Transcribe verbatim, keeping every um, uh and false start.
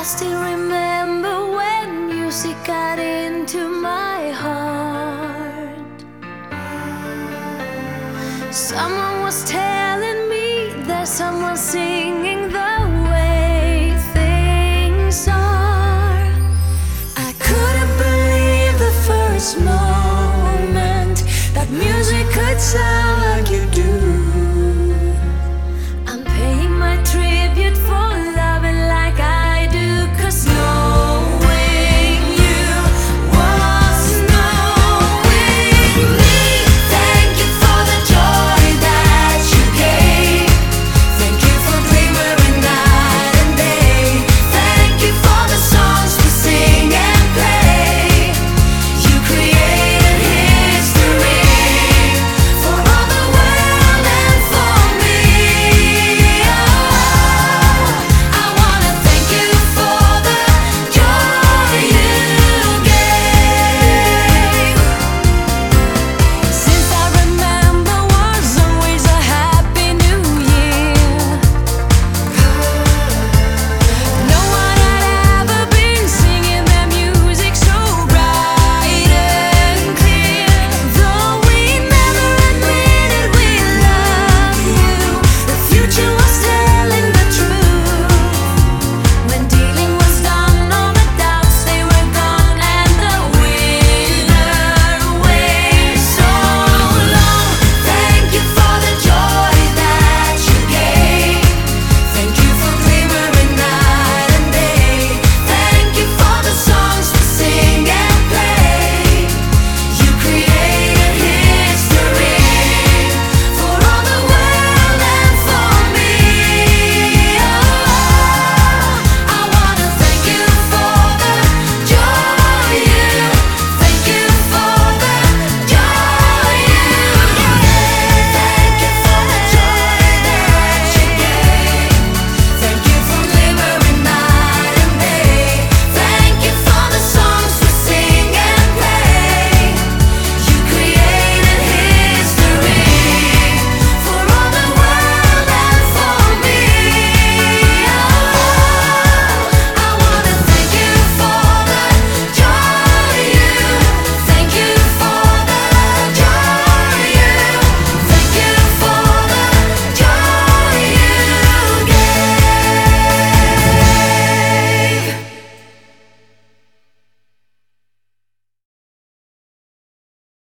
still remember when music got into my heart. Someone was telling me there's someone singing the way things are. I couldn't believe the first moment that music could sound like you do.